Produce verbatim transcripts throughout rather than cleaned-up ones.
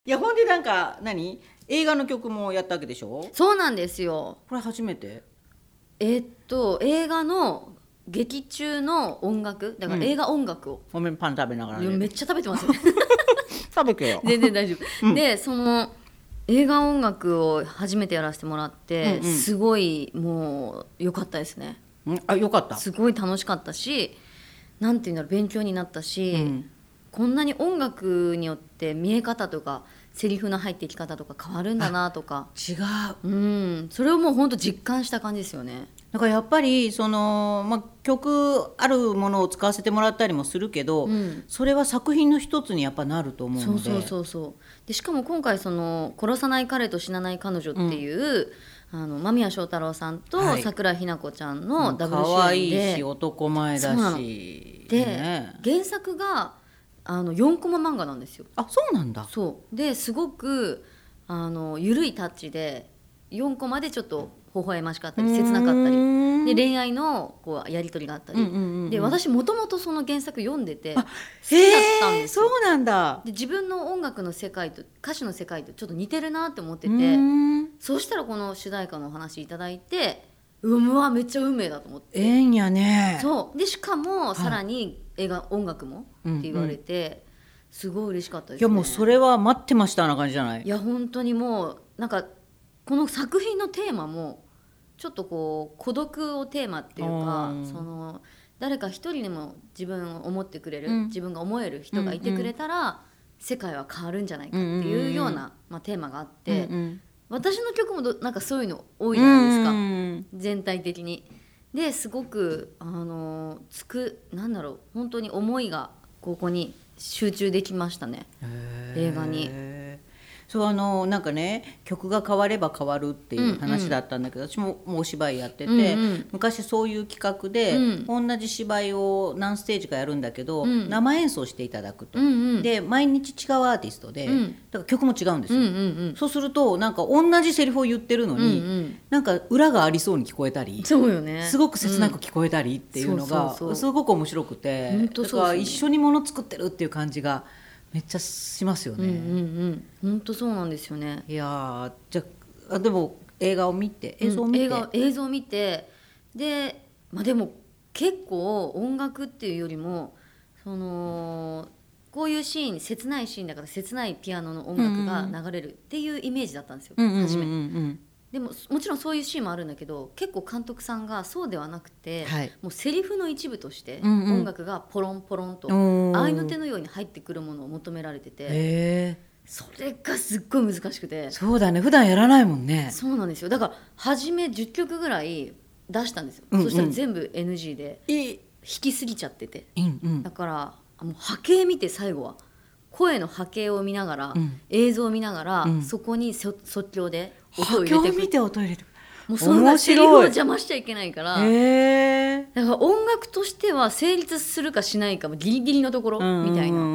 いやほんでなんか何映画の曲もやったわけでしょ。 そうなんですよ。 これ初めて。 えーっと映画の劇中の音楽だから映画音楽を、 ごめんパン食べながらいやね。 めっちゃ食べてますね食べてよ。 全然大丈夫、 うんでその映画音楽を初めてやらせてもらって、 うんうんすごいもう良かったですね。 うんあよかった。 すごい楽しかったし、なんていうんだろう、勉強になったし、 うんこんなに音楽によって見え方とかセリフの入ってき方とか変わるんだなとか、 違う。 うんそれをもう本当実感した感じですよね。 だからやっぱりその、まあ、曲あるものを使わせてもらったりもするけど、 うん、 それは作品の一つにやっぱなると思うので。 そうそうそうそうでしかも今回その殺さない彼と死なない彼女っていう、うん、あの間宮祥太朗さんと桜井日奈子ちゃんのダブル主演で、 可愛いし男前だしで、 ね、 原作があのよんコマ漫画なんですよ。 あそうなんだ。 そうですごくあの緩いタッチでよんコマでちょっと微笑ましかったり切なかったりで恋愛のこうやり取りがあったり、うんうんうんうん、で私もともとその原作読んでて好きだったんですよ。 そうなんだ。 で自分の音楽の世界と歌詞の世界とちょっと似てるなって思ってて、そうしたらこの主題歌のお話いただいて、うわめっちゃ運命だと思って。 ええんやね。 そうでしかもさらに映画音楽もって言われて、うんうん、すごい嬉しかったですね。 いやもうそれは待ってましたな感じじゃない。 いや本当にもうなんかこの作品のテーマもちょっとこう孤独をテーマっていうか、その誰か一人でも自分を思ってくれる、うん、自分が思える人がいてくれたら、うんうん、世界は変わるんじゃないかっていうような、うんうんまあ、テーマがあって、うんうん、私の曲もなんかそういうの多いじゃないですか、うんうん、全体的に。ですごくあのつくなんだろう本当に思いがここに集中できましたね、映画に。 そうあのなんかね曲が変われば変わるっていう話だったんだけど、うんうん、私ももうお芝居やってて、うんうん、昔そういう企画で、うん、同じ芝居を何ステージかやるんだけど、うん、生演奏していただくと、うんうん、で毎日違うアーティストで、うん、だから曲も違うんですよ、うんうんうん、そうするとなんか同じセリフを言ってるのに、うんうん、なんか裏がありそうに聞こえたり、 そうよね、 すごく切なく聞こえたりっていうのがすごく面白くて、だから一緒にもの作ってるっていう感じがめっちゃしますよね。うんうんうん、 本当そうなんですよね。 いやじゃあでも映画を見て映像を見て、 うん、映画映像を見てで、まあ、でも結構音楽っていうよりもそのこういうシーン切ないシーンだから切ないピアノの音楽が流れるっていうイメージだったんですよ、うんうんうんうん、初め。でももちろんそういうシーンもあるんだけど結構監督さんがそうではなくて、はい、もうセリフの一部として音楽がポロンポロンと、うんうん、合いの手のように入ってくるものを求められてて、へそれがすっごい難しくて。 そうだね普段やらないもんね。 そうなんですよ。だから初めじゅっきょくぐらい出したんですよ、うんうん、そしたら全部 エヌジー で弾きすぎちゃってて、うんうん、だからもう波形見て最後は声の波形を見ながら、うん、映像を見ながら、うん、そこに即興で音を入れてくる。 波形を見て音を入れてくる。 もうそんなセリフを邪魔しちゃいけないから、へだから音楽としては成立するかしないかもギリギリのところみたいな、うん、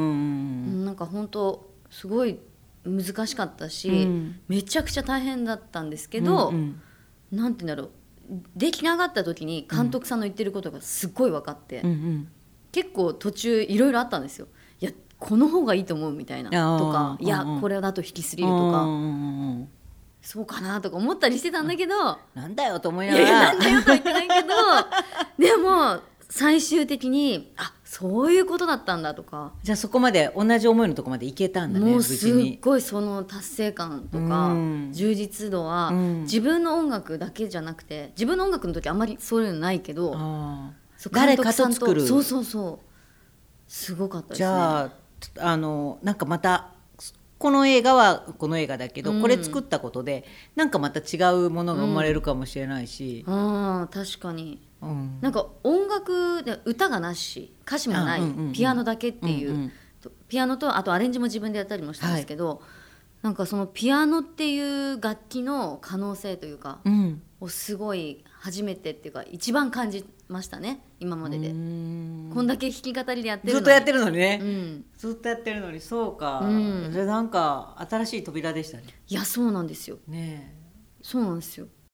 なんか本当すごい難しかったし、うん、めちゃくちゃ大変だったんですけど、うんうん、なんて言うんだろう出来上がった時に監督さんの言ってることがすっごい分かって、うんうん、結構途中いろいろあったんですよ。いやこの方がいいと思うみたいなとか、いやこれだと引きすぎるとか、そうかなとか思ったりしてたんだけど、 なんだよと思いながら、 いやいやなんだよとは言ってないけどでも最終的にあそういうことだったんだとか。 じゃあそこまで同じ思いのとこまでいけたんだね。 もうすっごいその達成感とか、うん、充実度は、うん、自分の音楽だけじゃなくて自分の音楽の時あんまりそういうのないけど、あ誰かと作る。 そうそうそうすごかったですね。 じゃああのなんかまたこの映画はこの映画だけど、うん、これ作ったことでなんかまた違うものが生まれるかもしれないし、うん、 あ確かに、うん、なんか音楽で歌がなし歌詞もない、うんうんうん、ピアノだけっていう、うんうん、ピアノとあとアレンジも自分でやったりもしたんですけど、はい、なんかそのピアノっていう楽器の可能性というか、うん、をすごい初めてっていうか一番感じましたね今までで。こんだけ弾き語りでやってるのにずっとやってるのにね、うん、ずっとやってるのにそうか、うん、じゃあなんか新しい扉でしたね。 いやそうなんですよ、ね、そうなんですよ。